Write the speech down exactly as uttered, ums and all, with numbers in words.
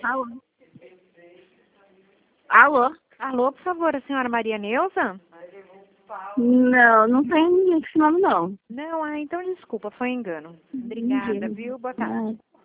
Alô? Alô? Alô, por favor, a senhora Maria Neuza? Não, não tem ninguém com esse nome, não. Não, ah, então desculpa, foi engano. Obrigada, Entendi. viu? Boa tarde. Ah.